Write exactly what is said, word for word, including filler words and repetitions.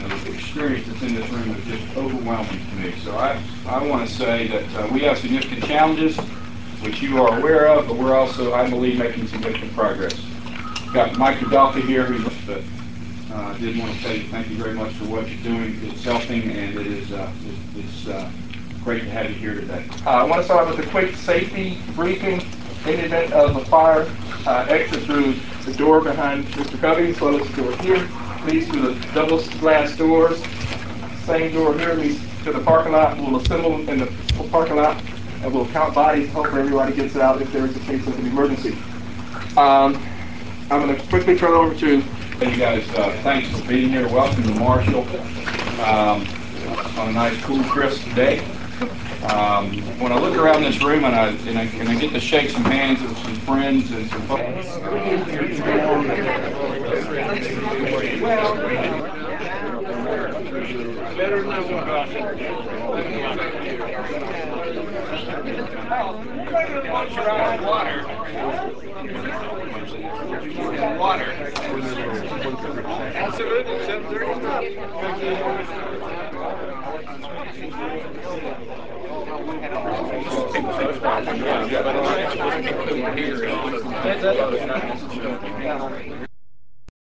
the experience that's in this room is just overwhelming to me. So I, I want to say that uh, we have significant challenges, which you are aware of, but we're also, I believe, making significant progress. Got Mike Gaddafi here, who's but uh, did want to say thank you very much for what you're doing. It's helping, and it is uh, it's, it's uh, great to have you here today. Uh, I want to start with a quick safety briefing. In the event of a fire, uh, exit through the door behind Mister Covey, as well as the door here. Leads to the double glass doors. Same door here leads to the parking lot. We'll assemble in the parking lot, and we'll count bodies. Hope everybody gets out if there is a case of an emergency. Um, I'm going to quickly turn it over to. Hey, you guys, uh, thanks for being here. Welcome to Marshall um, on a nice, cool, crisp day. Um, when I look around this room and I, and I and I get to shake some hands with some friends and some folks. Water. Absolutely.